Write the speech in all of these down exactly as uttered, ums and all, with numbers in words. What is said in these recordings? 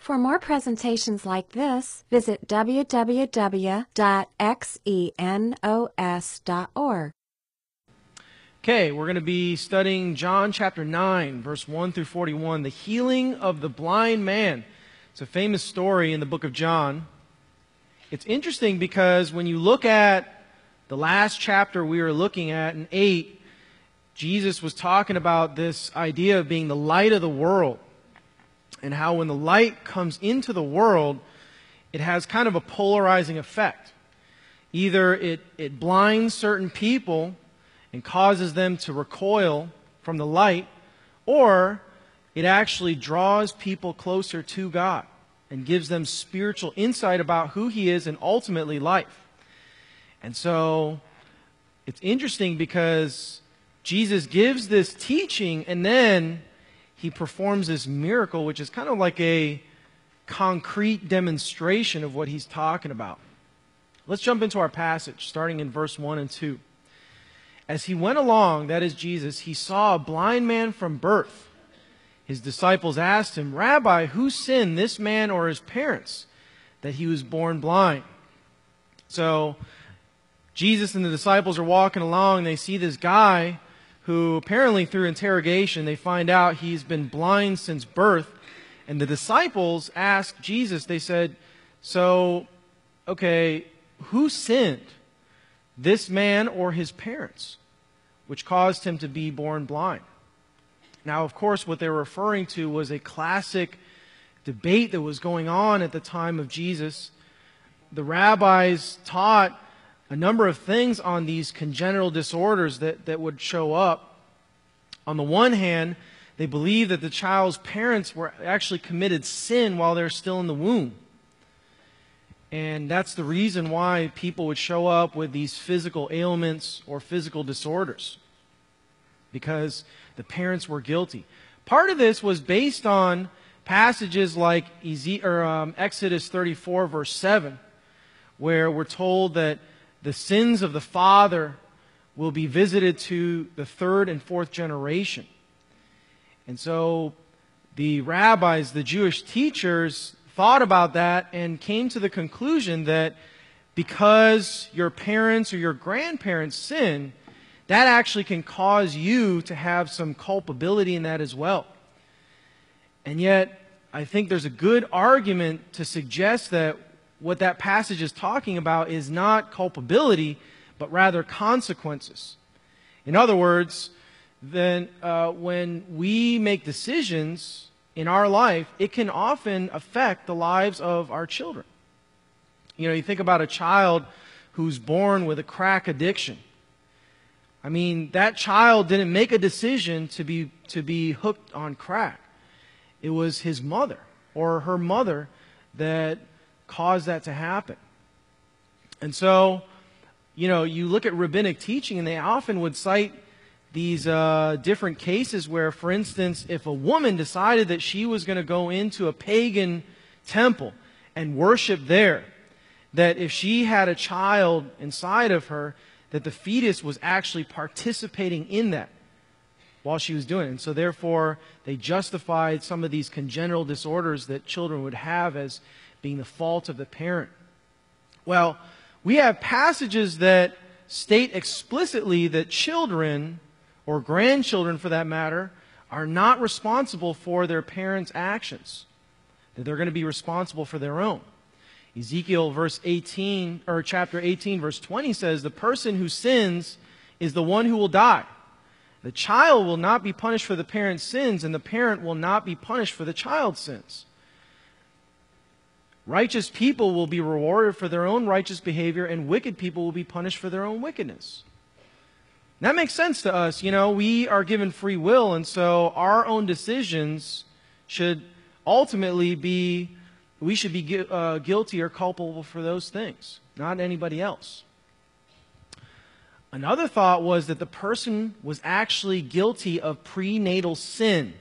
For more presentations like this, visit w w w dot xenos dot org. Okay, we're going to be studying John chapter nine, verse one through forty-one, the healing of the blind man. It's a famous story in the book of John. It's interesting because when you look at the last chapter we were looking at in eight, Jesus was talking about this idea of being the light of the world, and how when the light comes into the world, it has kind of a polarizing effect. Either it, it blinds certain people and causes them to recoil from the light, or it actually draws people closer to God and gives them spiritual insight about who He is and ultimately life. And so it's interesting because Jesus gives this teaching and then He performs this miracle, which is kind of like a concrete demonstration of what He's talking about. Let's jump into our passage, starting in verse one and two. As He went along, that is Jesus, He saw a blind man from birth. His disciples asked Him, "Rabbi, who sinned, this man or his parents, that he was born blind?" So Jesus and the disciples are walking along, and they see this guy who apparently through interrogation they find out he's been blind since birth. And the disciples asked Jesus, they said, so, okay, who sinned, this man or his parents, which caused him to be born blind? Now, of course, what they're referring to was a classic debate that was going on at the time of Jesus. The rabbis taught a number of things on these congenital disorders that, that would show up. On the one hand, they believed that the child's parents were actually committed sin while they're still in the womb. And that's the reason why people would show up with these physical ailments or physical disorders, because the parents were guilty. Part of this was based on passages like Eze- or, um, Exodus thirty-four, verse seven, where we're told that the sins of the father will be visited to the third and fourth generation. And so the rabbis, the Jewish teachers, thought about that and came to the conclusion that because your parents or your grandparents sin, that actually can cause you to have some culpability in that as well. And yet, I think there's a good argument to suggest that what that passage is talking about is not culpability, but rather consequences. In other words, then uh, when we make decisions in our life, it can often affect the lives of our children. You know, you think about a child who's born with a crack addiction. I mean, that child didn't make a decision to be to be hooked on crack. It was his mother or her mother that caused that to happen. And so, you know, you look at rabbinic teaching, and they often would cite these uh, different cases where, for instance, if a woman decided that she was going to go into a pagan temple and worship there, that if she had a child inside of her, that the fetus was actually participating in that while she was doing it. And so therefore, they justified some of these congenital disorders that children would have as being the fault of the parent. Well, we have passages that state explicitly that children, or grandchildren for that matter, are not responsible for their parents' actions, that they're going to be responsible for their own. Ezekiel verse eighteen, or chapter eighteen, verse twenty says, "The person who sins is the one who will die. The child will not be punished for the parent's sins, and the parent will not be punished for the child's sins. Righteous people will be rewarded for their own righteous behavior, and wicked people will be punished for their own wickedness." That makes sense to us. You know, we are given free will, and so our own decisions should ultimately be, we should be gu- uh, guilty or culpable for those things, not anybody else. Another thought was that the person was actually guilty of prenatal sin.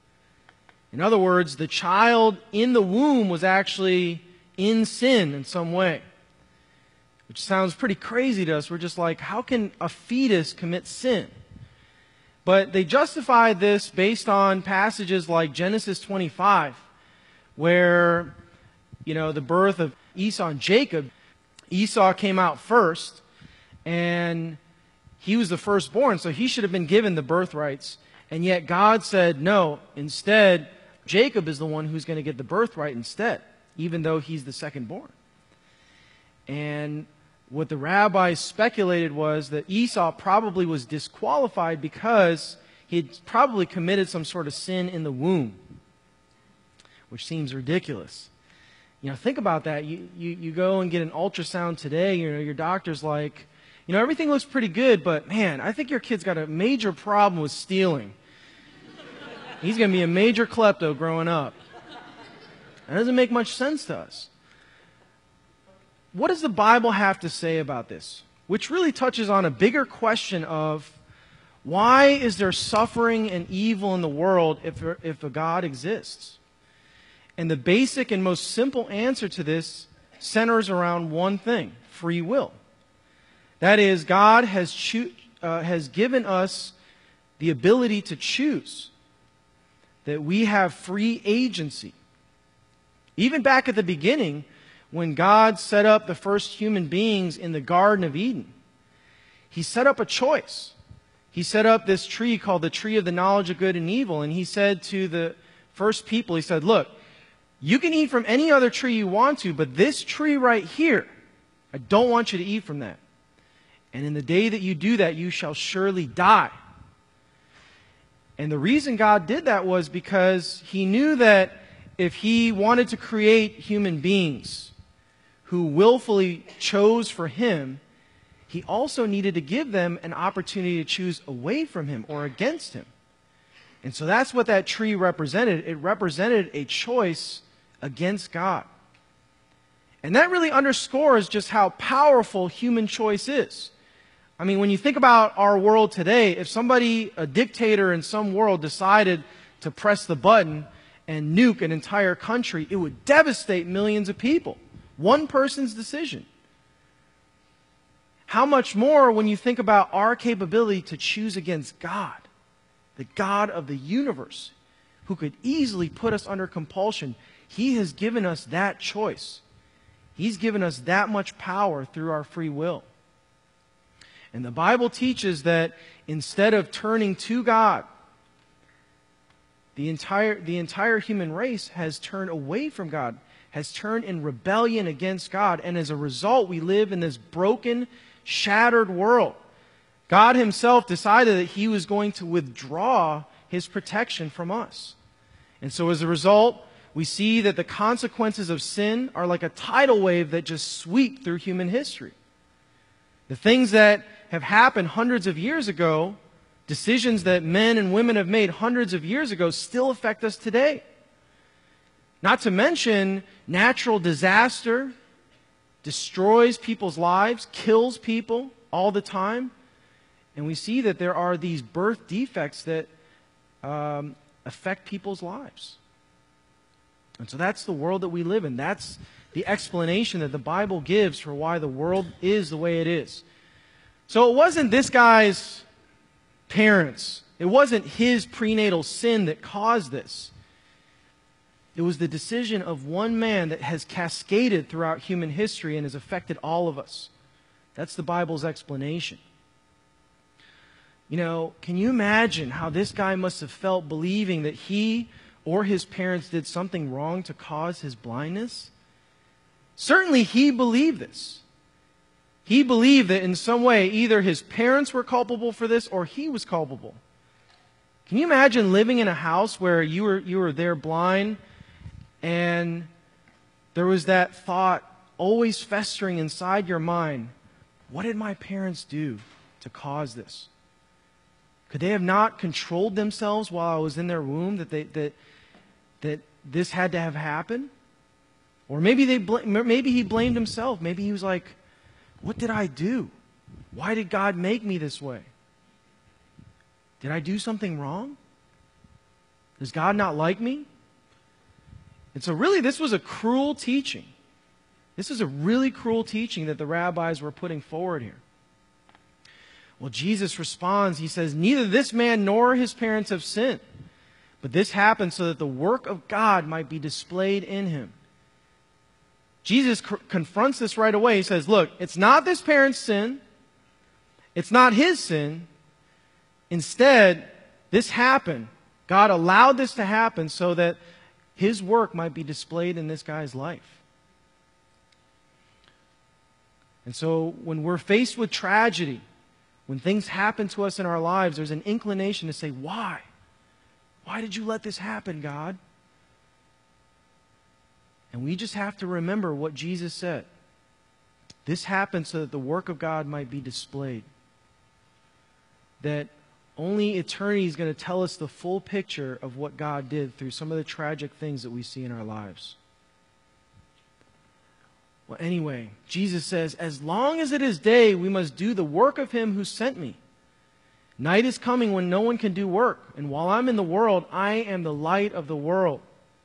In other words, the child in the womb was actually in sin in some way, which sounds pretty crazy to us. We're just like, how can a fetus commit sin? But they justified this based on passages like Genesis twenty-five, where, you know, the birth of Esau and Jacob, Esau came out first, and he was the firstborn, so he should have been given the birthrights. And yet God said, no, instead, Jacob is the one who's going to get the birthright instead, even though he's the secondborn. And what the rabbis speculated was that Esau probably was disqualified because he had probably committed some sort of sin in the womb, which seems ridiculous. You know, think about that. You, you, you go and get an ultrasound today, you know, your doctor's like, you know, everything looks pretty good, but man, I think your kid's got a major problem with stealing. He's going to be a major klepto growing up. That doesn't make much sense to us. What does the Bible have to say about this? Which really touches on a bigger question of why is there suffering and evil in the world if, if a God exists? And the basic and most simple answer to this centers around one thing: free will. That is, God has, choo- uh, has given us the ability to choose, that we have free agency. Even back at the beginning, when God set up the first human beings in the Garden of Eden, He set up a choice. He set up this tree called the tree of the knowledge of good and evil, and He said to the first people, He said, look, you can eat from any other tree you want to, but this tree right here, I don't want you to eat from that. And in the day that you do that, you shall surely die. And the reason God did that was because He knew that if He wanted to create human beings who willfully chose for Him, He also needed to give them an opportunity to choose away from Him or against Him. And so that's what that tree represented. It represented a choice against God. And that really underscores just how powerful human choice is. I mean, when you think about our world today, if somebody, a dictator in some world, decided to press the button and nuke an entire country, it would devastate millions of people. One person's decision. How much more when you think about our capability to choose against God, the God of the universe, who could easily put us under compulsion. He has given us that choice. He's given us that much power through our free will. And the Bible teaches that instead of turning to God, the entire, the entire human race has turned away from God, has turned in rebellion against God, and as a result, we live in this broken, shattered world. God Himself decided that He was going to withdraw His protection from us. And so as a result, we see that the consequences of sin are like a tidal wave that just sweep through human history. The things that have happened hundreds of years ago, decisions that men and women have made hundreds of years ago, still affect us today. Not to mention, natural disaster destroys people's lives, kills people all the time. And we see that there are these birth defects that um, affect people's lives. And so that's the world that we live in. That's the explanation that the Bible gives for why the world is the way it is. So it wasn't this guy's parents. It wasn't his prenatal sin that caused this. It was the decision of one man that has cascaded throughout human history and has affected all of us. That's the Bible's explanation. You know, can you imagine how this guy must have felt believing that he or his parents did something wrong to cause his blindness? Certainly he believed this. He believed that in some way either his parents were culpable for this or he was culpable. Can you imagine living in a house where you were, you were there blind and there was that thought always festering inside your mind, what did my parents do to cause this? Could they have not controlled themselves while I was in their womb that they, that that this had to have happened? Or maybe they bl- maybe he blamed himself. Maybe he was like, what did I do? Why did God make me this way? Did I do something wrong? Does God not like me? And so really this was a cruel teaching. This is a really cruel teaching that the rabbis were putting forward here. Well, Jesus responds, He says, neither this man nor his parents have sinned, But this happened so that the work of God might be displayed in him. Jesus c- confronts this right away. He says, look, it's not this parent's sin. It's not his sin. Instead, this happened. God allowed this to happen so that his work might be displayed in this guy's life. And so when we're faced with tragedy, when things happen to us in our lives, there's an inclination to say, why? Why did you let this happen, God? And we just have to remember what Jesus said. This happened so that the work of God might be displayed. That only eternity is going to tell us the full picture of what God did through some of the tragic things that we see in our lives. Well, anyway, Jesus says, as long as it is day, we must do the work of him who sent me. Night is coming when no one can do work. And while I'm in the world, I am the light of the world.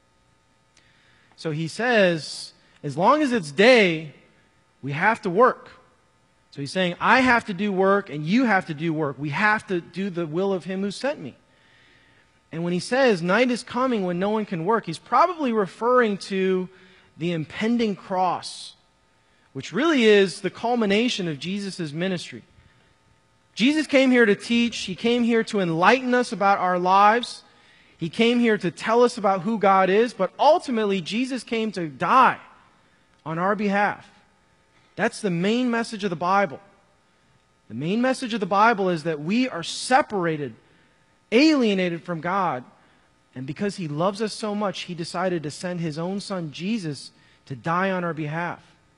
So he says, as long as it's day, we have to work. So he's saying, I have to do work and you have to do work. We have to do the will of him who sent me. And when he says night is coming when no one can work, he's probably referring to the impending cross, which really is the culmination of Jesus' ministry. Jesus came here to teach. He came here to enlighten us about our lives. He came here to tell us about who God is, but ultimately Jesus came to die on our behalf. That's the main message of the Bible. The main message of the Bible is that we are separated, alienated from God, and because he loves us so much, he decided to send his own son Jesus to die on our behalf.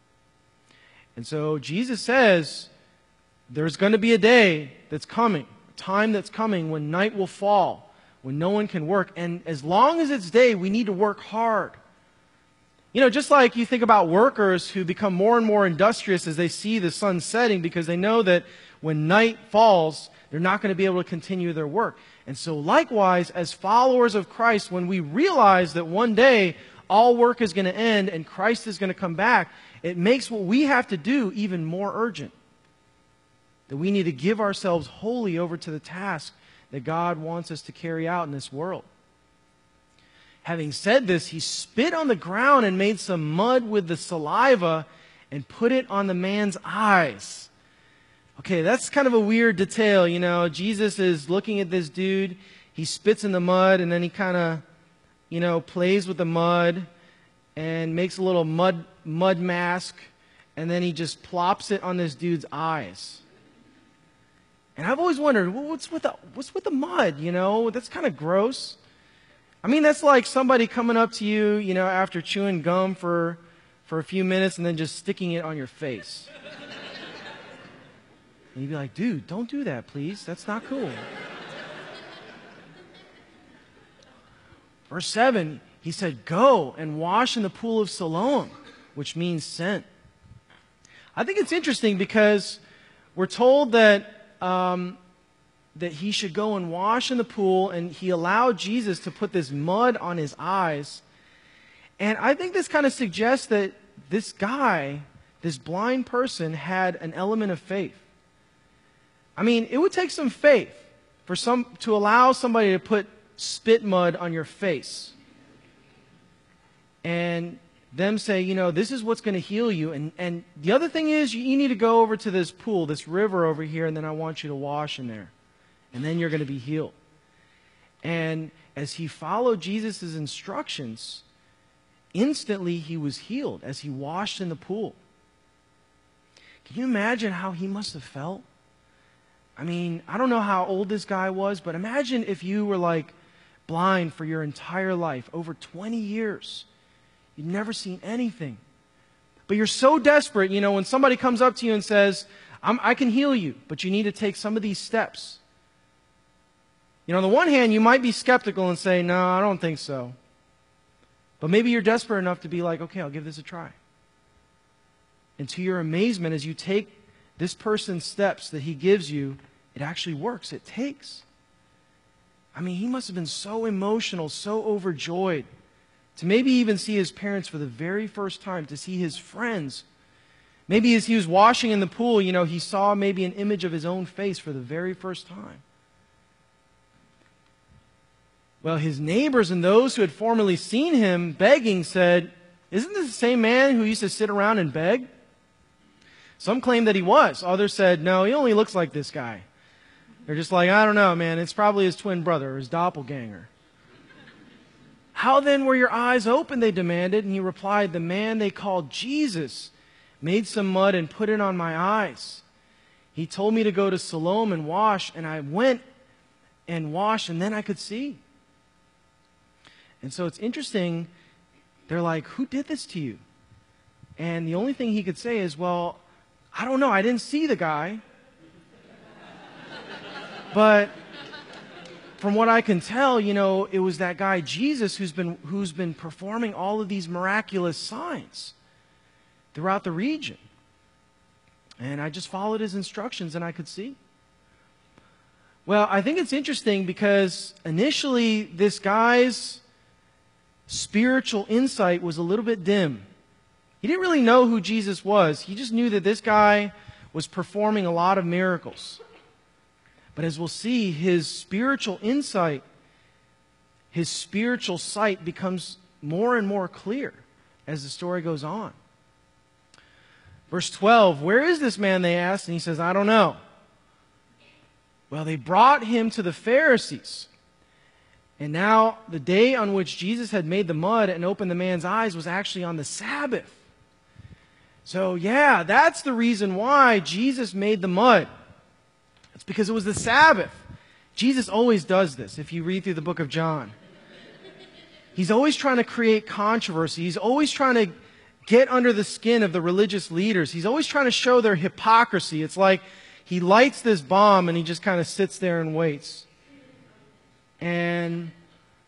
And so Jesus says there's going to be a day that's coming, a time that's coming when night will fall, when no one can work. And as long as it's day, we need to work hard. You know, just like you think about workers who become more and more industrious as they see the sun setting because they know that when night falls, they're not going to be able to continue their work. And so likewise, as followers of Christ, when we realize that one day all work is going to end and Christ is going to come back, it makes what we have to do even more urgent. That we need to give ourselves wholly over to the task that God wants us to carry out in this world. Having said this, he spit on the ground and made some mud with the saliva and put it on the man's eyes. Okay, that's kind of a weird detail, you know. Jesus is looking at this dude. He spits in the mud and then he kind of, you know, plays with the mud and makes a little mud mud mask and then he just plops it on this dude's eyes. And I've always wondered, well, what's with the what's with the mud, you know? That's kind of gross. I mean, that's like somebody coming up to you, you know, after chewing gum for for a few minutes and then just sticking it on your face. And you'd be like, dude, don't do that, please. That's not cool. Verse seven, he said, go and wash in the pool of Siloam, which means sent. I think it's interesting because we're told that um, that he should go and wash in the pool, and he allowed Jesus to put this mud on his eyes. And I think this kind of suggests that this guy, this blind person, had an element of faith. I mean, it would take some faith for some to allow somebody to put spit mud on your face and them say, you know, this is what's going to heal you. And, and the other thing is you, you need to go over to this pool, this river over here, and then I want you to wash in there. And then you're going to be healed. And as he followed Jesus' instructions, instantly he was healed as he washed in the pool. Can you imagine how he must have felt? I mean, I don't know how old this guy was, but imagine if you were like blind for your entire life, over twenty years. You've never seen anything. But you're so desperate, you know, when somebody comes up to you and says, I'm, I can heal you, but you need to take some of these steps. You know, on the one hand, you might be skeptical and say, no, I don't think so. But maybe you're desperate enough to be like, okay, I'll give this a try. And to your amazement, as you take this person's steps that he gives you, it actually works. It takes. I mean, he must have been so emotional, so overjoyed to maybe even see his parents for the very first time, to see his friends. Maybe as he was washing in the pool, you know, he saw maybe an image of his own face for the very first time. Well, his neighbors and those who had formerly seen him begging said, "Isn't this the same man who used to sit around and beg?" Some claimed that he was. Others said, "No, he only looks like this guy." They're just like, "I don't know, man. It's probably his twin brother or his doppelganger." "How then were your eyes open?" they demanded. And he replied, "The man they called Jesus made some mud and put it on my eyes. He told me to go to Siloam and wash, and I went and washed, and then I could see." And so it's interesting. They're like, "Who did this to you?" And the only thing he could say is, "Well, I don't know. I didn't see the guy. But from what I can tell, you know, it was that guy Jesus who's been who's been performing all of these miraculous signs throughout the region. And I just followed his instructions and I could see." Well, I think it's interesting because initially this guy's spiritual insight was a little bit dim. He didn't really know who Jesus was. He just knew that this guy was performing a lot of miracles. But as we'll see, his spiritual insight, his spiritual sight becomes more and more clear as the story goes on. Verse twelve, "Where is this man?" they asked, and he says, "I don't know." Well, they brought him to the Pharisees. And now the day on which Jesus had made the mud and opened the man's eyes was actually on the Sabbath. So yeah, that's the reason why Jesus made the mud. It's because it was the Sabbath. Jesus always does this if you read through the book of John. He's always trying to create controversy. He's always trying to get under the skin of the religious leaders. He's always trying to show their hypocrisy. It's like he lights this bomb and he just kind of sits there and waits. And,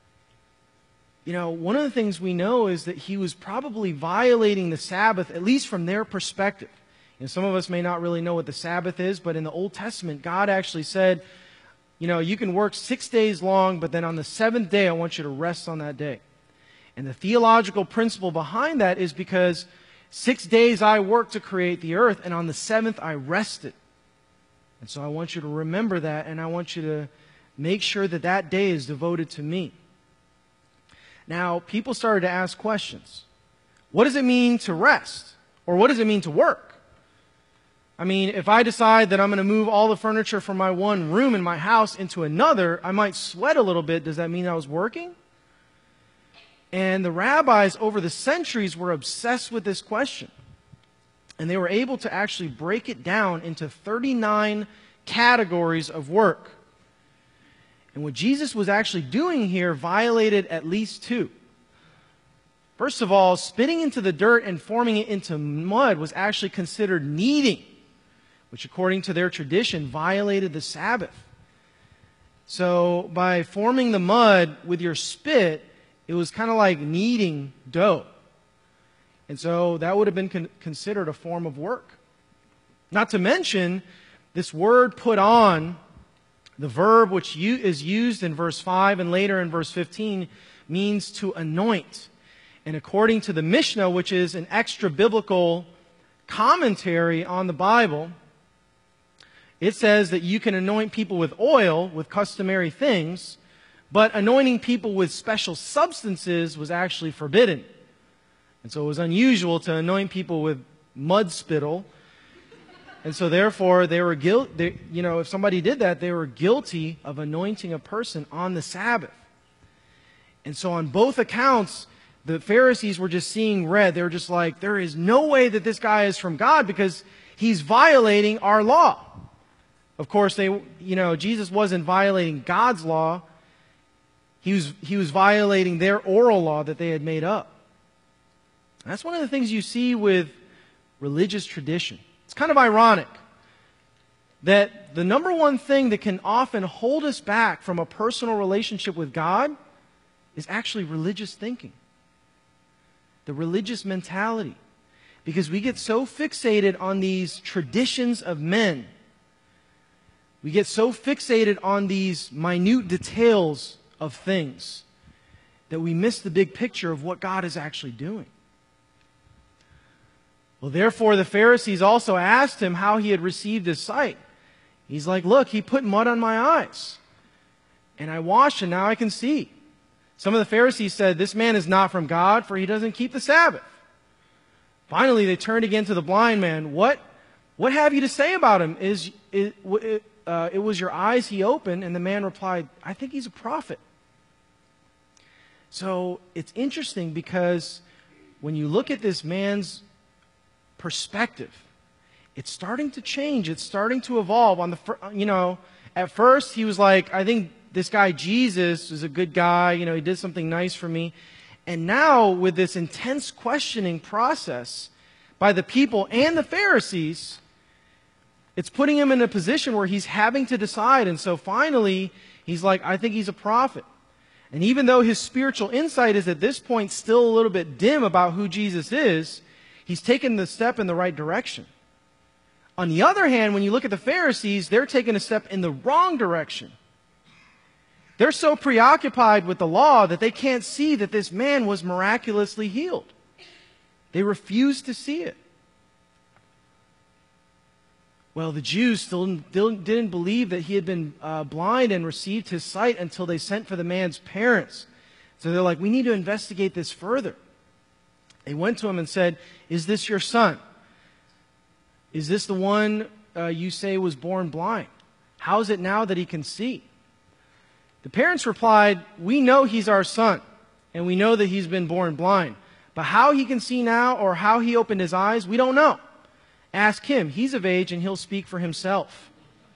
you know, one of the things we know is that he was probably violating the Sabbath, at least from their perspective. You know, some of us may not really know what the Sabbath is, but in the Old Testament, God actually said, you know, you can work six days long, but then on the seventh day, I want you to rest on that day. And the theological principle behind that is because six days I worked to create the earth, and on the seventh I rested. And so I want you to remember that, and I want you to make sure that that day is devoted to me. Now, people started to ask questions. What does it mean to rest? Or what does it mean to work? I mean, if I decide that I'm going to move all the furniture from my one room in my house into another, I might sweat a little bit. Does that mean I was working? And the rabbis over the centuries were obsessed with this question. And they were able to actually break it down into thirty-nine categories of work. And what Jesus was actually doing here violated at least two. First of all, spitting into the dirt and forming it into mud was actually considered kneading, which according to their tradition violated the Sabbath. So by forming the mud with your spit, it was kind of like kneading dough. And so that would have been con- considered a form of work. Not to mention, this word "put on," the verb which is used in verse five and later in verse fifteen, means to anoint. And according to the Mishnah, which is an extra-biblical commentary on the Bible, it says that you can anoint people with oil, with customary things, but anointing people with special substances was actually forbidden. And so it was unusual to anoint people with mud spittle. And so therefore, they were guilty. You know, if somebody did that, they were guilty of anointing a person on the Sabbath. And so on both accounts, the Pharisees were just seeing red. They were just like, there is no way that this guy is from God because he's violating our law. Of course, they, you know, Jesus wasn't violating God's law. He was, he was violating their oral law that they had made up. That's one of the things you see with religious tradition. It's kind of ironic that the number one thing that can often hold us back from a personal relationship with God is actually religious thinking. The religious mentality. Because we get so fixated on these traditions of men. We get so fixated on these minute details of things that we miss the big picture of what God is actually doing. Well, therefore, the Pharisees also asked him how he had received his sight. He's like, look, he put mud on my eyes, and I washed, and now I can see. Some of the Pharisees said, "This man is not from God, for he doesn't keep the Sabbath." Finally, they turned again to the blind man. What, what have you to say about him? Is, it, it, uh, it was your eyes he opened. And the man replied, "I think he's a prophet." So it's interesting because when you look at this man's perspective, it's starting to change. It's starting to evolve. On the, you know, at first he was like, "I think this guy Jesus is a good guy. You know, he did something nice for me." And now with this intense questioning process by the people and the Pharisees, it's putting him in a position where he's having to decide. And so finally, he's like, "I think he's a prophet." And even though his spiritual insight is at this point still a little bit dim about who Jesus is, he's taken the step in the right direction. On the other hand, when you look at the Pharisees, they're taking a step in the wrong direction. They're so preoccupied with the law that they can't see that this man was miraculously healed. They refuse to see it. Well, the Jews still didn't believe that he had been uh, blind and received his sight until they sent for the man's parents. So they're like, "We need to investigate this further." They went to him and said, "Is this your son? Is this the one uh, you say was born blind? How is it now that he can see?" The parents replied, "We know he's our son, and we know that he's been born blind. But how he can see now or how he opened his eyes, we don't know. Ask him. He's of age, and he'll speak for himself."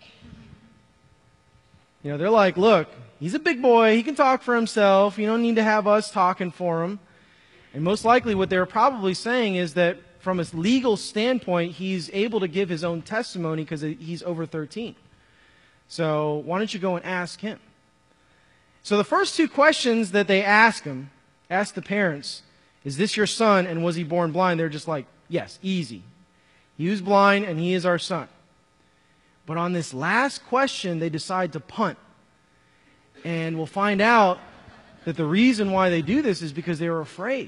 You know, they're like, "Look, he's a big boy. He can talk for himself. You don't need to have us talking for him." And most likely what they're probably saying is that from a legal standpoint, he's able to give his own testimony because he's over thirteen. So why don't you go and ask him? So the first two questions that they ask him, ask the parents, "Is this your son, and was he born blind?" They're just like, "Yes, easy. He was blind, and he is our son." But on this last question, they decide to punt. And we'll find out that the reason why they do this is because they were afraid.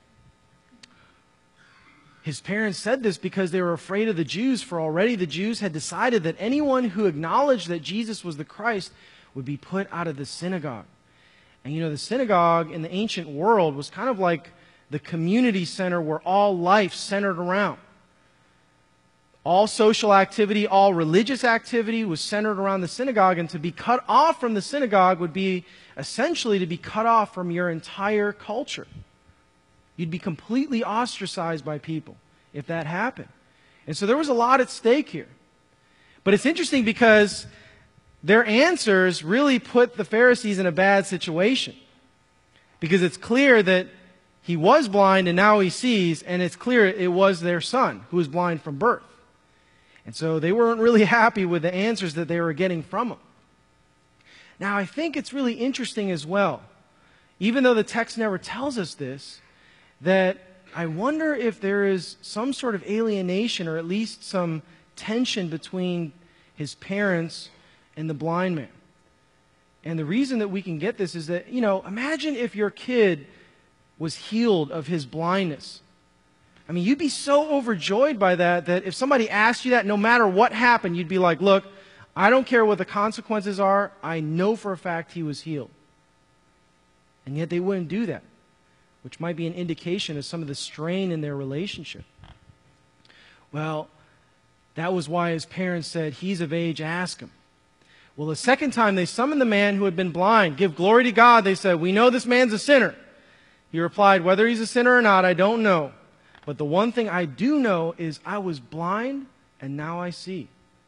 His parents said this because they were afraid of the Jews, for already the Jews had decided that anyone who acknowledged that Jesus was the Christ would be put out of the synagogue. And you know, the synagogue in the ancient world was kind of like the community center where all life centered around. All social activity, all religious activity was centered around the synagogue, and to be cut off from the synagogue would be essentially to be cut off from your entire culture. You'd be completely ostracized by people if that happened. And so there was a lot at stake here. But it's interesting because their answers really put the Pharisees in a bad situation. Because it's clear that he was blind and now he sees, and it's clear it was their son who was blind from birth. And so they weren't really happy with the answers that they were getting from him. Now, I think it's really interesting as well, even though the text never tells us this, that I wonder if there is some sort of alienation or at least some tension between his parents and the blind man. And the reason that we can get this is that, you know, imagine if your kid was healed of his blindness. I mean, you'd be so overjoyed by that that if somebody asked you that, no matter what happened, you'd be like, "Look, I don't care what the consequences are. I know for a fact he was healed." And yet they wouldn't do that, which might be an indication of some of the strain in their relationship. Well, that was why his parents said, "He's of age, ask him." Well, the second time they summoned the man who had been blind. "Give glory to God," they said. "We know this man's a sinner." He replied, "Whether he's a sinner or not, I don't know. But the one thing I do know is I was blind and now I see."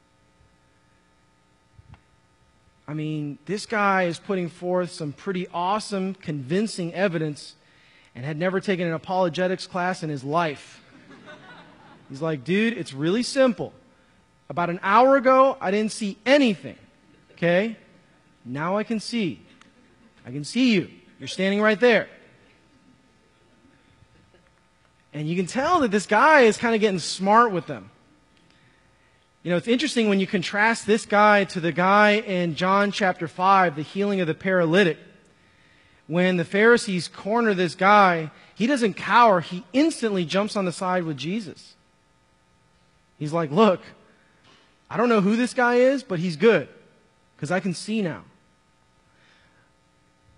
I mean, this guy is putting forth some pretty awesome, convincing evidence and had never taken an apologetics class in his life. He's like, "Dude, it's really simple. About an hour ago, I didn't see anything. Okay? Now I can see. I can see you. You're standing right there." And you can tell that this guy is kind of getting smart with them. You know, it's interesting when you contrast this guy to the guy in John chapter five, the healing of the paralytic. When the Pharisees corner this guy, he doesn't cower. He instantly jumps on the side with Jesus. He's like, "Look, I don't know who this guy is, but he's good because I can see now."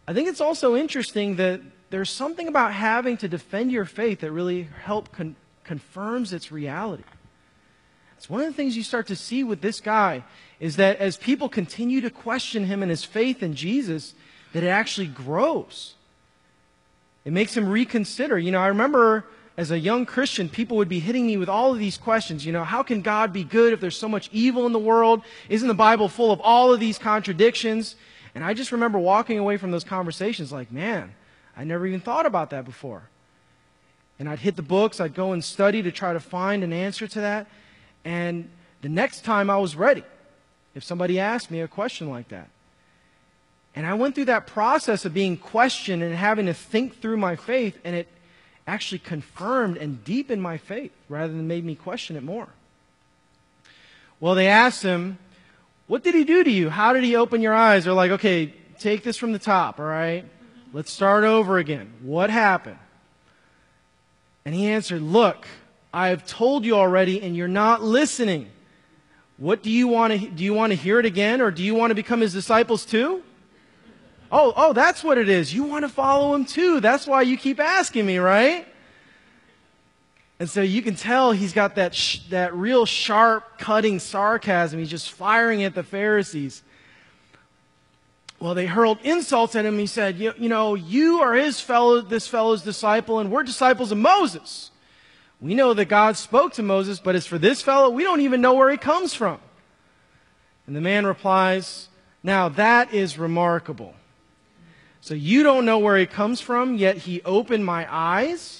I think it's also interesting that there's something about having to defend your faith that really help con- confirms its reality. It's one of the things you start to see with this guy is that as people continue to question him and his faith in Jesus, that it actually grows. It makes him reconsider. You know, I remember as a young Christian, people would be hitting me with all of these questions. You know, how can God be good if there's so much evil in the world? Isn't the Bible full of all of these contradictions? And I just remember walking away from those conversations like, man, I never even thought about that before. And I'd hit the books, I'd go and study to try to find an answer to that. And the next time I was ready, if somebody asked me a question like that. And I went through that process of being questioned and having to think through my faith, and it actually confirmed and deepened my faith rather than made me question it more. Well, they asked him, what did he do to you? How did he open your eyes? They're like, okay, take this from the top, all right? Let's start over again. What happened? And he answered, look, I have told you already and you're not listening. What do you want to, do you want to hear it again, or do you want to become his disciples too? Oh, oh, that's what it is. You want to follow him too. That's why you keep asking me, right? And so you can tell he's got that sh- that real sharp, cutting sarcasm. He's just firing at the Pharisees. Well, they hurled insults at him. He said, you, you know, you are his fellow, this fellow's disciple, and we're disciples of Moses. We know that God spoke to Moses, but as for this fellow, we don't even know where he comes from. And the man replies, now that is remarkable. So you don't know where he comes from, yet he opened my eyes?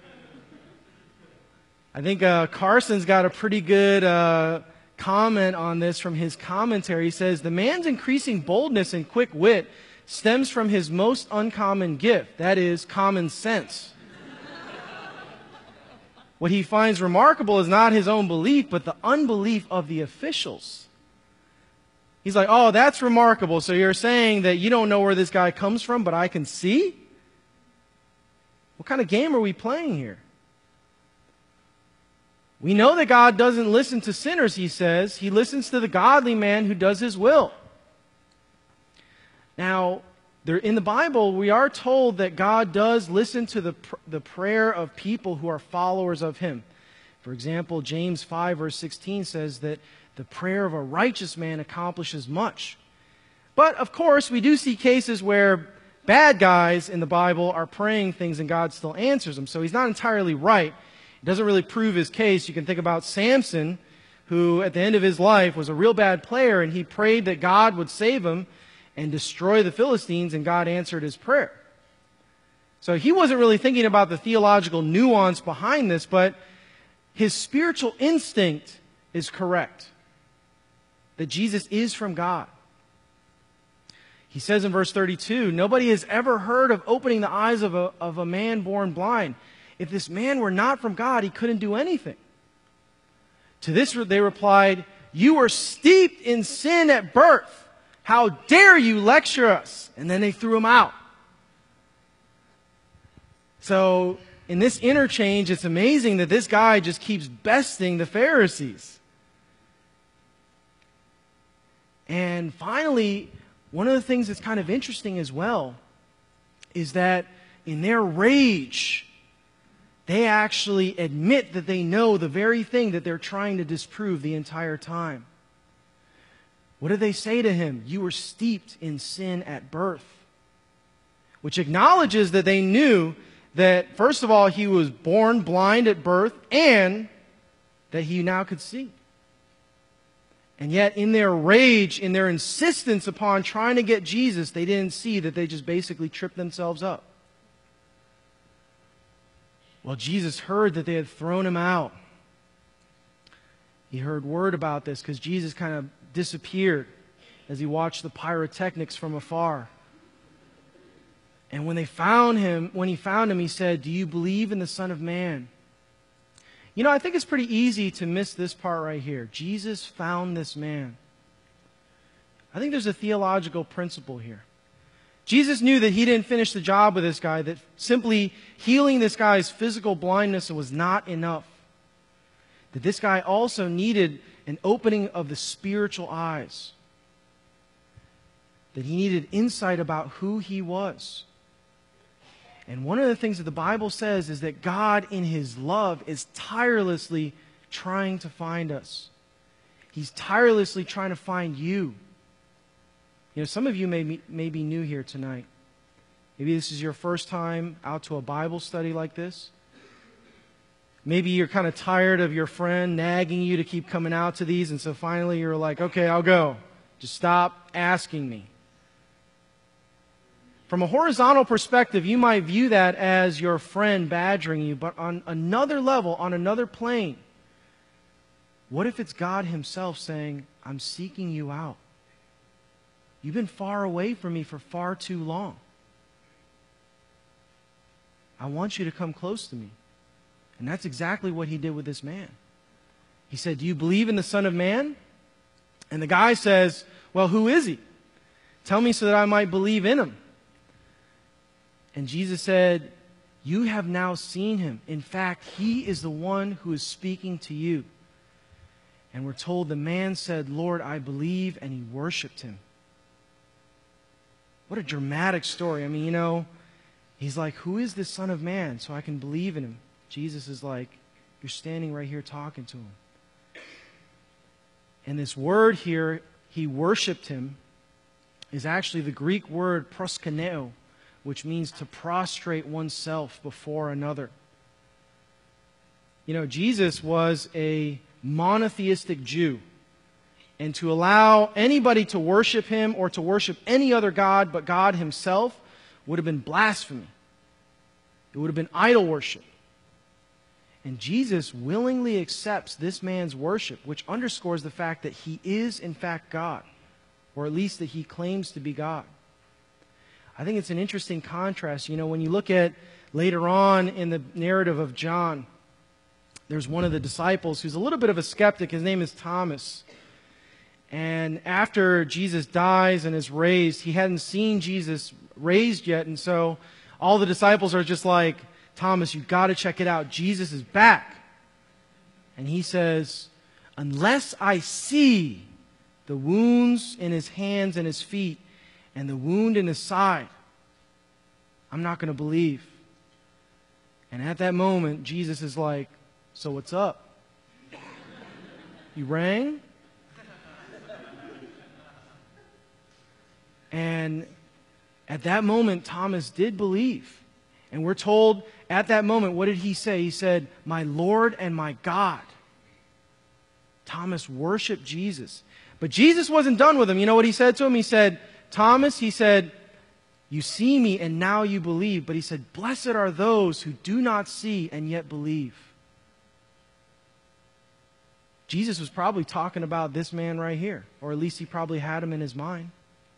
I think uh, Carson's got a pretty good uh, comment on this from his commentary. He says, the man's increasing boldness and quick wit stems from his most uncommon gift, that is, common sense. What he finds remarkable is not his own belief, but the unbelief of the officials. He's like, oh, that's remarkable. So you're saying that you don't know where this guy comes from, but I can see? What kind of game are we playing here? We know that God doesn't listen to sinners, he says. He listens to the godly man who does his will. Now, there, in the Bible, we are told that God does listen to the, pr- the prayer of people who are followers of him. For example, James five verse sixteen says that the prayer of a righteous man accomplishes much. But, of course, we do see cases where bad guys in the Bible are praying things and God still answers them. So he's not entirely right. It doesn't really prove his case. You can think about Samson, who at the end of his life was a real bad player, and he prayed that God would save him and destroy the Philistines, and God answered his prayer. So he wasn't really thinking about the theological nuance behind this, but his spiritual instinct is correct, that Jesus is from God. He says in verse thirty-two, nobody has ever heard of opening the eyes of a, of a man born blind. If this man were not from God, he couldn't do anything. To this they replied, you were steeped in sin at birth. How dare you lecture us? And then they threw him out. So in this interchange, it's amazing that this guy just keeps besting the Pharisees. And finally, one of the things that's kind of interesting as well is that in their rage, they actually admit that they know the very thing that they're trying to disprove the entire time. What do they say to him? You were steeped in sin at birth. Which acknowledges that they knew that, first of all, he was born blind at birth and that he now could see. And yet in their rage, in their insistence upon trying to get Jesus, they didn't see that they just basically tripped themselves up. Well, Jesus heard that they had thrown him out. He heard word about this because Jesus kind of disappeared as he watched the pyrotechnics from afar. And when they found him, when he found him, he said, do you believe in the Son of Man? You know, I think it's pretty easy to miss this part right here. Jesus found this man. I think there's a theological principle here. Jesus knew that he didn't finish the job with this guy, that simply healing this guy's physical blindness was not enough. That this guy also needed an opening of the spiritual eyes. that he needed insight about who he was. And one of the things that the Bible says is that God, in his love, is tirelessly trying to find us. He's tirelessly trying to find you. You know, some of you may be, may be new here tonight. Maybe this is your first time out to a Bible study like this. Maybe you're kind of tired of your friend nagging you to keep coming out to these, and so finally you're like, okay, I'll go. Just stop asking me. From a horizontal perspective, you might view that as your friend badgering you, but on another level, on another plane, what if it's God himself saying, I'm seeking you out. You've been far away from me for far too long. I want you to come close to me. And that's exactly what he did with this man. He said, do you believe in the Son of Man? And the guy says, well, who is he? Tell me so that I might believe in him. And Jesus said, you have now seen him. In fact, he is the one who is speaking to you. And we're told the man said, Lord, I believe, and he worshiped him. What a dramatic story. I mean, you know, he's like, who is this Son of Man so I can believe in him? Jesus is like, you're standing right here talking to him. And this word here, he worshiped him, is actually the Greek word proskuneo, which means to prostrate oneself before another. You know, Jesus was a monotheistic Jew. And to allow anybody to worship him or to worship any other god but God himself would have been blasphemy. It would have been idol worship. And Jesus willingly accepts this man's worship, which underscores the fact that he is in fact God, or at least that he claims to be God. I think it's an interesting contrast. You know, when you look at later on in the narrative of John, there's one of the disciples who's a little bit of a skeptic. His name is Thomas. And after Jesus dies and is raised, he hadn't seen Jesus raised yet. And so all the disciples are just like, Thomas, you've got to check it out. Jesus is back. And he says, unless I see the wounds in his hands and his feet and the wound in his side, I'm not going to believe. And at that moment, Jesus is like, so what's up? You rang? And at that moment, Thomas did believe. And we're told at that moment, what did he say? He said, my Lord and my God. Thomas worshiped Jesus. But Jesus wasn't done with him. You know what he said to him? He said, Thomas, he said, you see me and now you believe. But he said, blessed are those who do not see and yet believe. Jesus was probably talking about this man right here. Or at least he probably had him in his mind.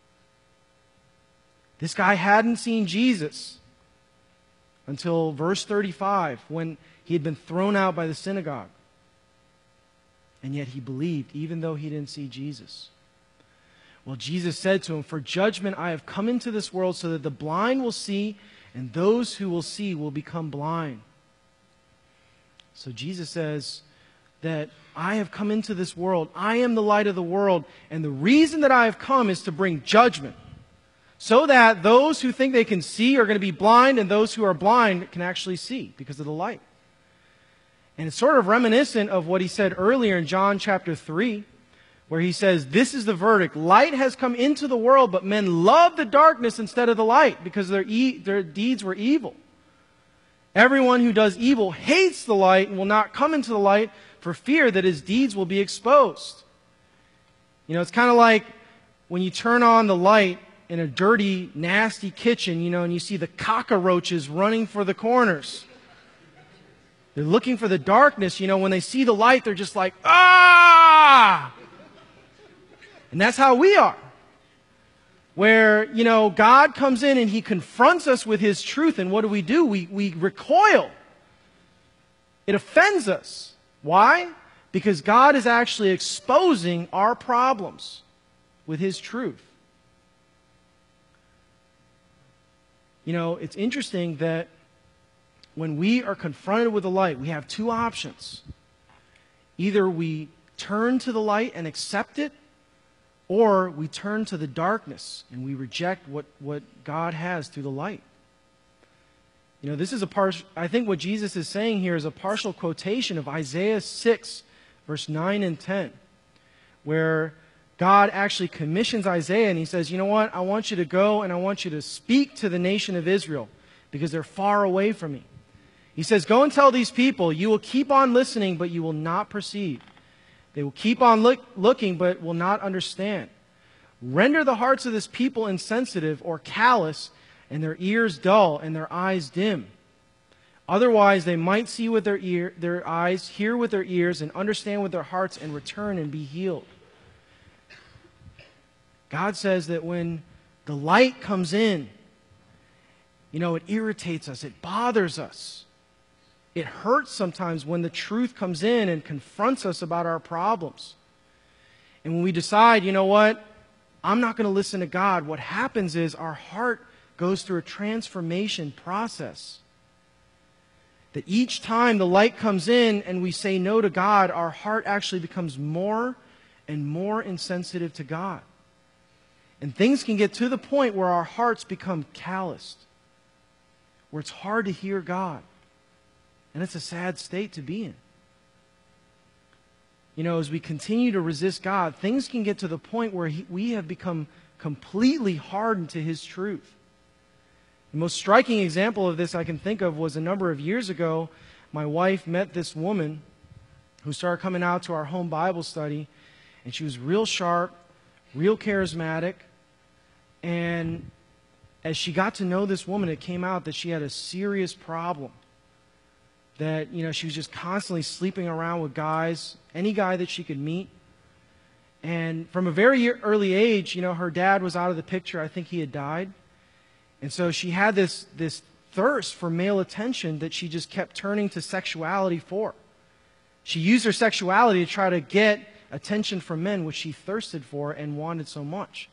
This guy hadn't seen Jesus until verse thirty-five, when he had been thrown out by the synagogue. And yet he believed, even though he didn't see Jesus. Well, Jesus said to him, for judgment I have come into this world so that the blind will see, and those who will see will become blind. So Jesus says that I have come into this world. I am the light of the world. And the reason that I have come is to bring judgment. So that those who think they can see are going to be blind, and those who are blind can actually see because of the light. And it's sort of reminiscent of what he said earlier in John chapter three, where he says, this is the verdict. Light has come into the world, but men love the darkness instead of the light because their, e- their deeds were evil. Everyone who does evil hates the light and will not come into the light for fear that his deeds will be exposed. You know, it's kind of like when you turn on the light in a dirty, nasty kitchen, you know, and you see the cockroaches running for the corners. They're looking for the darkness, you know. When they see the light, they're just like, ah! And that's how we are. Where, you know, God comes in and he confronts us with his truth, and what do we do? We, we recoil. It offends us. Why? Because God is actually exposing our problems with his truth. You know, it's interesting that when we are confronted with the light, we have two options. Either we turn to the light and accept it, or we turn to the darkness and we reject what, what God has through the light. You know, this is a part, I think what Jesus is saying here is a partial quotation of Isaiah six, verse nine and ten, where God actually commissions Isaiah and he says, you know what, I want you to go and I want you to speak to the nation of Israel because they're far away from me. He says, go and tell these people, you will keep on listening, but you will not perceive. They will keep on look, looking, but will not understand. Render the hearts of this people insensitive or callous, and their ears dull, and their eyes dim. Otherwise, they might see with their ear, their eyes, hear with their ears, and understand with their hearts, and return and be healed. God says that when the light comes in, you know, it irritates us, it bothers us. It hurts sometimes when the truth comes in and confronts us about our problems. And when we decide, you know what, I'm not going to listen to God, what happens is our heart goes through a transformation process. That each time the light comes in and we say no to God, our heart actually becomes more and more insensitive to God. And things can get to the point where our hearts become calloused, where it's hard to hear God. And it's a sad state to be in. You know, as we continue to resist God, things can get to the point where he, we have become completely hardened to His truth. The most striking example of this I can think of was a number of years ago. My wife met this woman who started coming out to our home Bible study, and she was real sharp, real charismatic, and as she got to know this woman, it came out that she had a serious problem. That, you know, she was just constantly sleeping around with guys, any guy that she could meet. And from a very early age, you know, her dad was out of the picture. I think he had died. And so she had this, this thirst for male attention that she just kept turning to sexuality for. She used her sexuality to try to get attention from men, which she thirsted for and wanted so much.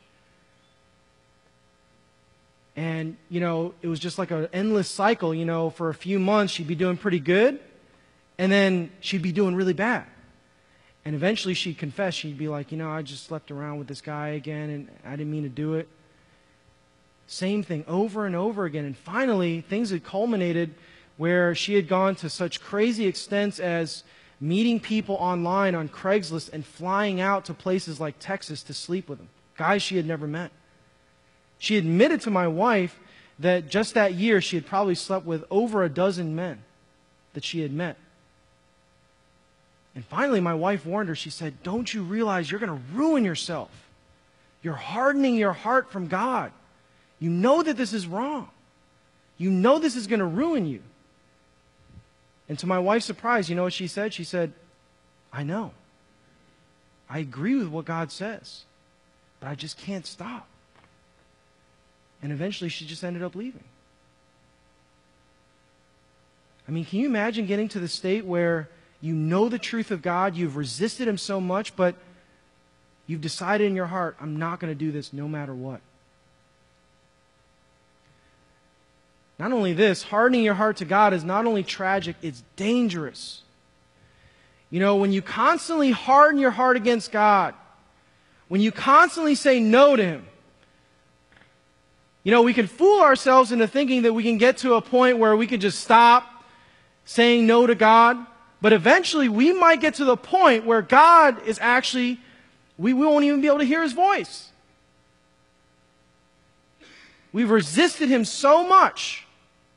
And, you know, it was just like an endless cycle. You know, for a few months she'd be doing pretty good, and then she'd be doing really bad. And eventually she'd confess. She'd be like, you know, I just slept around with this guy again, and I didn't mean to do it. Same thing over and over again. And finally, things had culminated where she had gone to such crazy extents as meeting people online on Craigslist and flying out to places like Texas to sleep with them, guys she had never met. She admitted to my wife that just that year she had probably slept with over a dozen men that she had met. And finally my wife warned her. She said, don't you realize you're going to ruin yourself? You're hardening your heart from God. You know that this is wrong. You know this is going to ruin you. And to my wife's surprise, you know what she said? She said, I know. I agree with what God says, but I just can't stop. And eventually she just ended up leaving. I mean, can you imagine getting to the state where you know the truth of God, you've resisted Him so much, but you've decided in your heart, I'm not going to do this no matter what. Not only this, hardening your heart to God is not only tragic, it's dangerous. You know, when you constantly harden your heart against God, when you constantly say no to Him, you know, we can fool ourselves into thinking that we can get to a point where we can just stop saying no to God. But eventually we might get to the point where God is actually, we won't even be able to hear His voice. We've resisted Him so much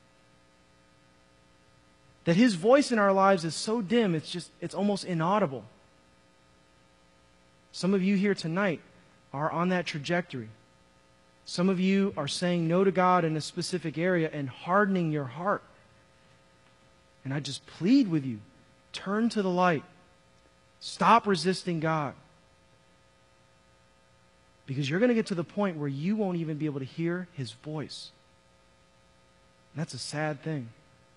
that His voice in our lives is so dim, it's just, it's almost inaudible. Some of you here tonight are on that trajectory. Some of you are saying no to God in a specific area and hardening your heart. And I just plead with you, turn to the light. Stop resisting God. Because you're going to get to the point where you won't even be able to hear His voice. And that's a sad thing.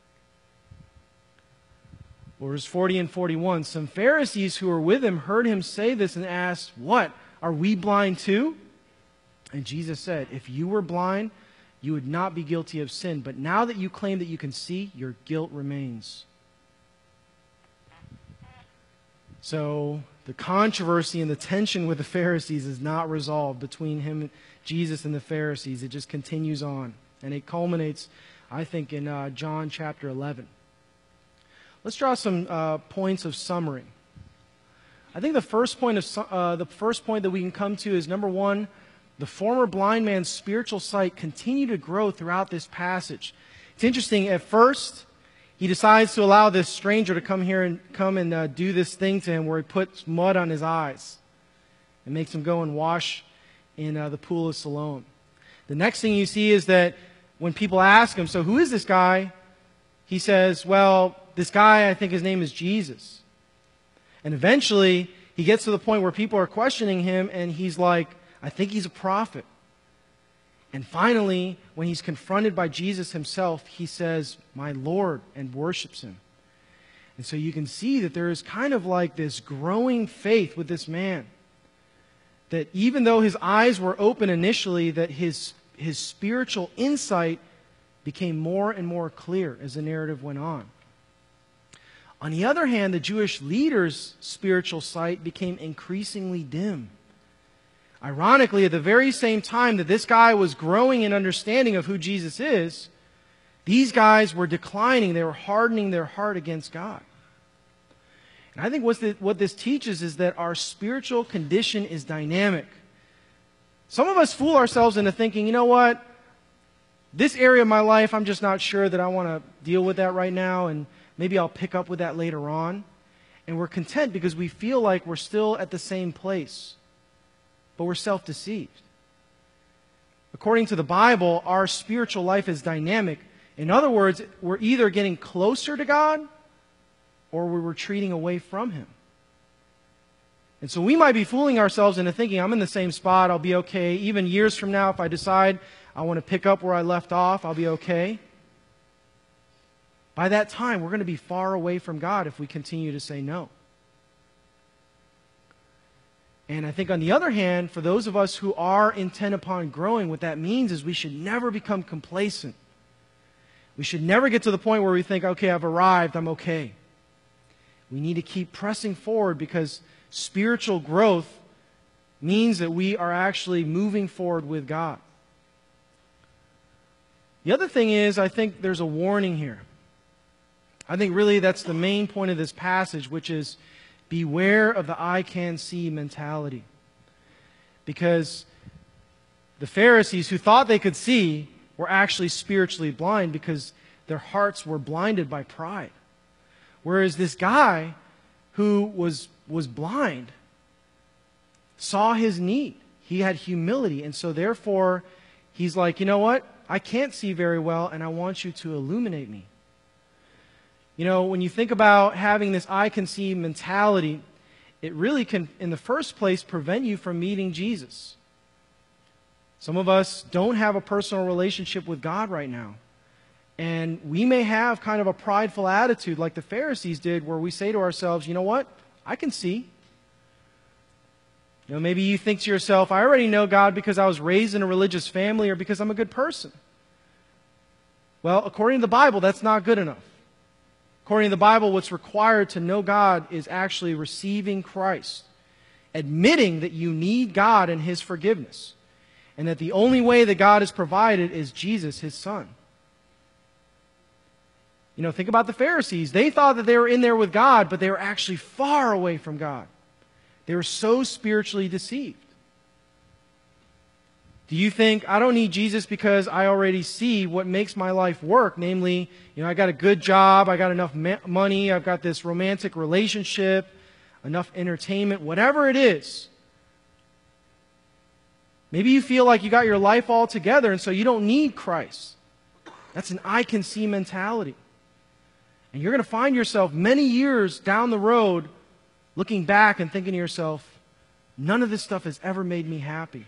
Well, verse forty and forty-one, some Pharisees who were with Him heard Him say this and asked, what, are we blind too? And Jesus said, if you were blind, you would not be guilty of sin. But now that you claim that you can see, your guilt remains. So the controversy and the tension with the Pharisees is not resolved between him, Jesus, and the Pharisees. It just continues on. And it culminates, I think, in uh, John chapter eleven. Let's draw some uh, points of summary. I think the first point of su- uh, the first point that we can come to is, number one, the former blind man's spiritual sight continued to grow throughout this passage. It's interesting. At first, he decides to allow this stranger to come here and come and uh, do this thing to him, where he puts mud on his eyes and makes him go and wash in uh, the pool of Siloam. The next thing you see is that when people ask him, "So who is this guy?" he says, "Well, this guy, I think his name is Jesus." And eventually, he gets to the point where people are questioning him, and he's like, "I think he's a prophet." And finally, when he's confronted by Jesus himself, he says, "My Lord," and worships him. And so you can see that there is kind of like this growing faith with this man. That even though his eyes were open initially, that his, his spiritual insight became more and more clear as the narrative went on. On the other hand, the Jewish leaders' spiritual sight became increasingly dim. Ironically, at the very same time that this guy was growing in understanding of who Jesus is, these guys were declining. They were hardening their heart against God. And I think what's the, what this teaches is that our spiritual condition is dynamic. Some of us fool ourselves into thinking, you know what, this area of my life, I'm just not sure that I want to deal with that right now, and maybe I'll pick up with that later on. And we're content because we feel like we're still at the same place. But we're self-deceived. According to the Bible, our spiritual life is dynamic. In other words, we're either getting closer to God or we're retreating away from Him. And so we might be fooling ourselves into thinking, I'm in the same spot, I'll be okay. Even years from now, if I decide I want to pick up where I left off, I'll be okay. By that time, we're going to be far away from God if we continue to say no. And I think on the other hand, for those of us who are intent upon growing, what that means is we should never become complacent. We should never get to the point where we think, okay, I've arrived, I'm okay. We need to keep pressing forward because spiritual growth means that we are actually moving forward with God. The other thing is, I think there's a warning here. I think really that's the main point of this passage, which is beware of the I can see mentality. Because the Pharisees who thought they could see were actually spiritually blind because their hearts were blinded by pride. Whereas this guy who was, was blind saw his need. He had humility. And so therefore, he's like, you know what? I can't see very well, and I want you to illuminate me. You know, when you think about having this I can see mentality, it really can, in the first place, prevent you from meeting Jesus. Some of us don't have a personal relationship with God right now. And we may have kind of a prideful attitude like the Pharisees did, where we say to ourselves, you know what? I can see. You know, maybe you think to yourself, I already know God because I was raised in a religious family or because I'm a good person. Well, according to the Bible, that's not good enough. According to the Bible, what's required to know God is actually receiving Christ, admitting that you need God and His forgiveness, and that the only way that God has provided is Jesus, His Son. You know, think about the Pharisees. They thought that they were in there with God, but they were actually far away from God. They were so spiritually deceived. Do you think, I don't need Jesus because I already see what makes my life work? Namely, you know, I got a good job, I got enough ma- money, I've got this romantic relationship, enough entertainment, whatever it is. Maybe you feel like you got your life all together and so you don't need Christ. That's an I can see mentality. And you're going to find yourself many years down the road looking back and thinking to yourself, none of this stuff has ever made me happy.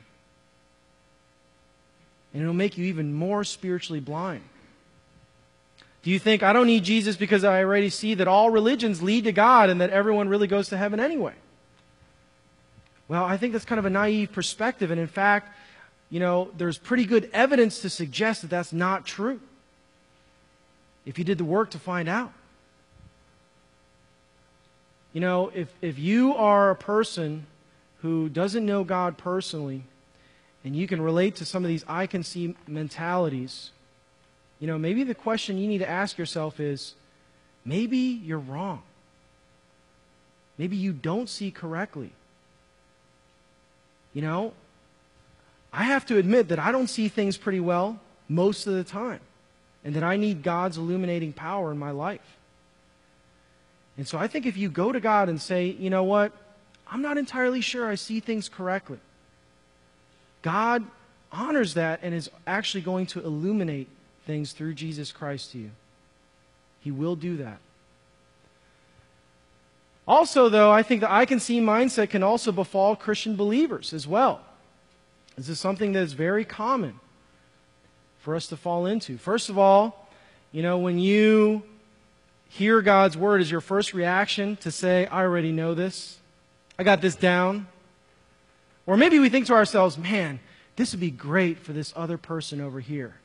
And it'll make you even more spiritually blind. Do you think, I don't need Jesus because I already see that all religions lead to God and that everyone really goes to heaven anyway? Well, I think that's kind of a naive perspective. And in fact, you know, there's pretty good evidence to suggest that that's not true, if you did the work to find out. You know, if, if you are a person who doesn't know God personally, and you can relate to some of these I can see mentalities, you know, maybe the question you need to ask yourself is, maybe you're wrong. Maybe you don't see correctly. You know, I have to admit that I don't see things pretty well most of the time, and that I need God's illuminating power in my life. And so I think if you go to God and say, you know what, I'm not entirely sure I see things correctly, God honors that and is actually going to illuminate things through Jesus Christ to you. He will do that. Also, though, I think the I can see mindset can also befall Christian believers as well. This is something that is very common for us to fall into. First of all, you know, when you hear God's word, is your first reaction to say, I already know this. I got this down. Or maybe we think to ourselves, man, this would be great for this other person over here.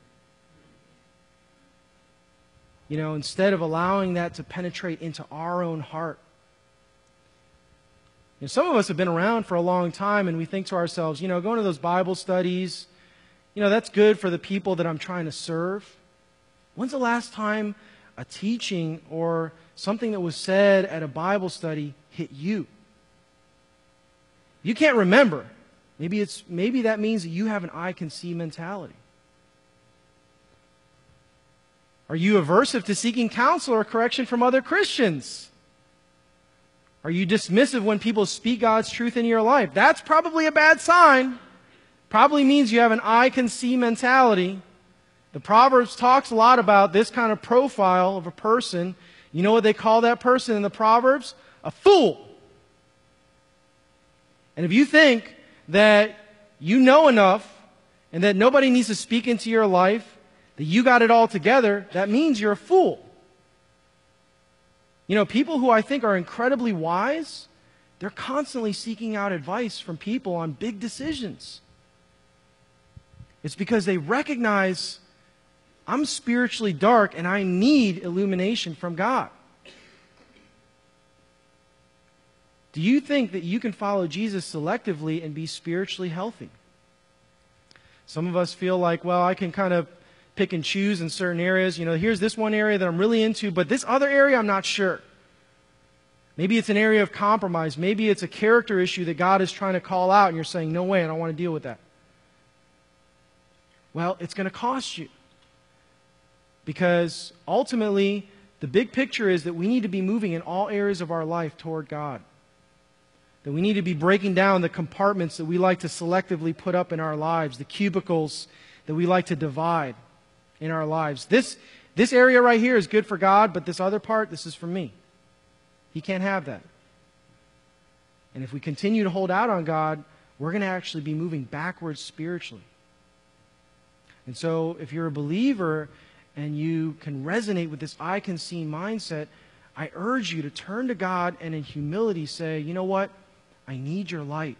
You know, instead of allowing that to penetrate into our own heart. You know, some of us have been around for a long time and we think to ourselves, you know, going to those Bible studies, you know, that's good for the people that I'm trying to serve. When's the last time a teaching or something that was said at a Bible study hit you? You can't remember. Maybe it's maybe that means that you have an I can see mentality. Are you aversive to seeking counsel or correction from other Christians? Are you dismissive when people speak God's truth in your life? That's probably a bad sign. Probably means you have an I can see mentality. The Proverbs talks a lot about this kind of profile of a person. You know what they call that person in the Proverbs? A fool. And if you think that you know enough and that nobody needs to speak into your life, that you got it all together, that means you're a fool. You know, people who I think are incredibly wise, they're constantly seeking out advice from people on big decisions. It's because they recognize I'm spiritually dark and I need illumination from God. Do you think that you can follow Jesus selectively and be spiritually healthy? Some of us feel like, well, I can kind of pick and choose in certain areas. You know, here's this one area that I'm really into, but this other area I'm not sure. Maybe it's an area of compromise. Maybe it's a character issue that God is trying to call out and you're saying, no way, I don't want to deal with that. Well, it's going to cost you. Because ultimately, the big picture is that we need to be moving in all areas of our life toward God. That we need to be breaking down the compartments that we like to selectively put up in our lives, the cubicles that we like to divide in our lives. This, this area right here is good for God, but this other part, this is for me. He can't have that. And if we continue to hold out on God, we're going to actually be moving backwards spiritually. And so if you're a believer and you can resonate with this I can see mindset, I urge you to turn to God and in humility say, you know what? I need your light.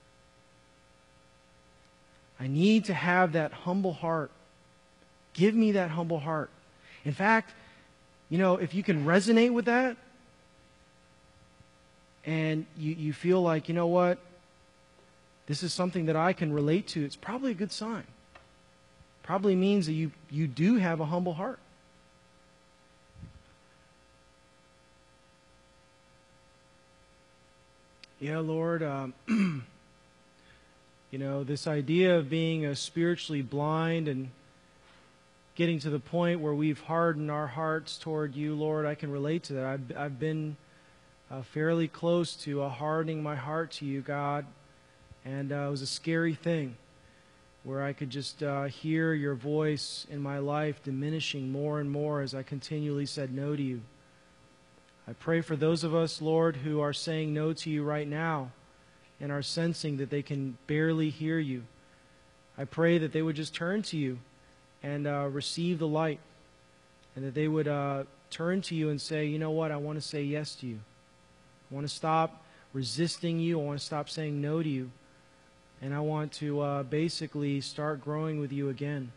I need to have that humble heart. Give me that humble heart. In fact, you know, if you can resonate with that and you, you feel like, you know what? This is something that I can relate to, it's probably a good sign. Probably means that you, you do have a humble heart. Yeah, Lord, um, you know, this idea of being uh, spiritually blind and getting to the point where we've hardened our hearts toward you, Lord, I can relate to that. I've, I've been uh, fairly close to uh, hardening my heart to you, God, and uh, it was a scary thing where I could just uh, hear your voice in my life diminishing more and more as I continually said no to you. I pray for those of us, Lord, who are saying no to you right now and are sensing that they can barely hear you. I pray that they would just turn to you and uh, receive the light, and that they would uh, turn to you and say, you know what, I want to say yes to you. I want to stop resisting you. I want to stop saying no to you. And I want to uh, basically start growing with you again.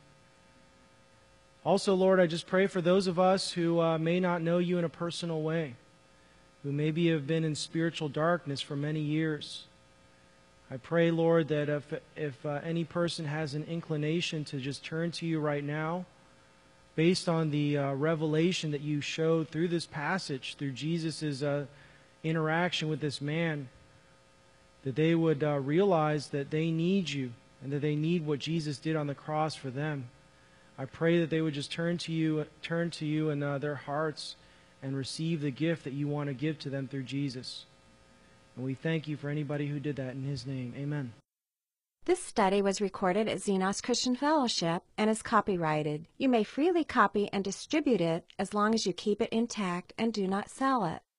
Also, Lord, I just pray for those of us who uh, may not know you in a personal way. who maybe have been in spiritual darkness for many years. I pray, Lord, that if, if uh, any person has an inclination to just turn to you right now, based on the uh, revelation that you showed through this passage, through Jesus' uh, interaction with this man, that they would uh, realize that they need you and that they need what Jesus did on the cross for them. I pray that they would just turn to you, turn to you in uh, their hearts and receive the gift that you want to give to them through Jesus. And we thank you for anybody who did that in his name. Amen. This study was recorded at Xenos Christian Fellowship and is copyrighted. You may freely copy and distribute it as long as you keep it intact and do not sell it.